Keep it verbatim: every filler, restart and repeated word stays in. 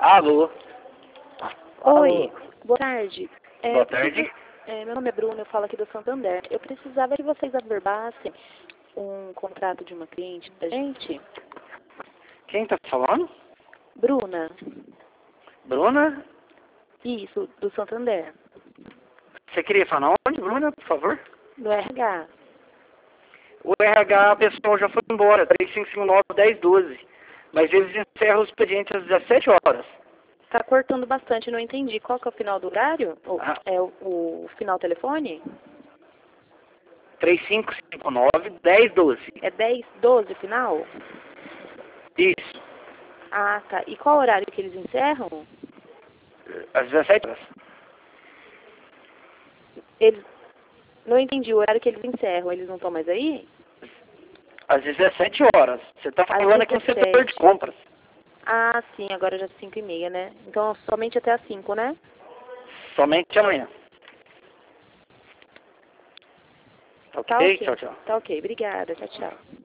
Alô? Oi, Alô? boa tarde. É, Boa eu preciso- tarde. é, meu nome é Bruna, eu falo aqui do Santander. Eu precisava que vocês averbassem um contrato de uma cliente da gente. Quem tá falando? Bruna, Bruna? isso, do Santander, Você queria falar onde, Bruna, por favor? do R H. O R H, a pessoa já foi embora, três cinco cinco nove, dez doze. Mas eles encerram o expediente às dezessete horas. Tá cortando bastante, não entendi. Qual que é o final do horário? O- Ah. É o, o final telefone? três cinco cinco nove, dez doze. É dez, doze final? Isso. Ah, tá. E qual horário que eles encerram? Às dezessete horas. Eles... Não entendi o horário que eles encerram. Eles não estão mais aí? Às dezessete horas. Você tá Às falando aqui no setor de dezessete. compras. Ah, sim, agora já é cinco e meia, né? Então somente até as cinco, né? Somente amanhã. Tá Ok? ok. Tchau, tchau. Tá ok, obrigada. Tchau, tchau.